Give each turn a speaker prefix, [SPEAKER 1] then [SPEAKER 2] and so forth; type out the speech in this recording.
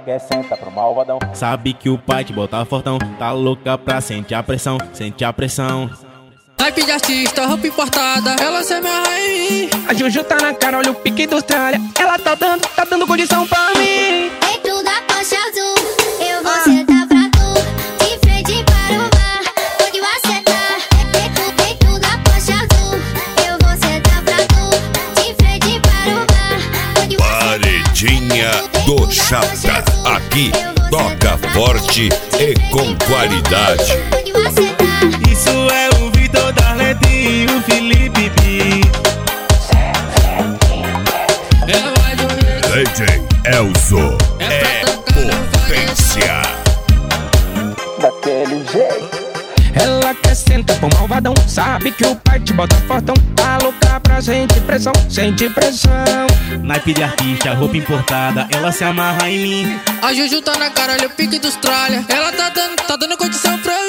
[SPEAKER 1] quer senta pro malvadão.
[SPEAKER 2] Sabe que o pai te bota fortão, tá louca pra sentir a pressão, sente a pressão.
[SPEAKER 3] Naipe de artista, roupa importada, ela se amarra em mim.
[SPEAKER 4] A Juju tá na cara, olha o pique do Austrália. Ela tá dando condição pra mim.
[SPEAKER 5] Dentro da Porsche azul, eu vou sentar pra tu, de frente para o bar, onde você tá. Dentro da Porsche azul, eu vou sentar pra tu, de frente para o bar, onde você tá.
[SPEAKER 6] Paredinha do Chata, aqui toca forte e com qualidade.
[SPEAKER 5] Onde você tá.
[SPEAKER 2] Isso é o Vitor Darlete e o Felipe B.
[SPEAKER 6] DJ Elzo é potência.
[SPEAKER 1] Daquele jeito.
[SPEAKER 4] Ela quer sentar pro malvadão, sabe que o pai te bota fortão. Tá louca pra sentir pressão, sente pressão.
[SPEAKER 2] Naipe de artista, roupa importada, ela se amarra em mim.
[SPEAKER 3] A Juju tá na cara, olha o pique do Austrália. Ela tá dando condição pra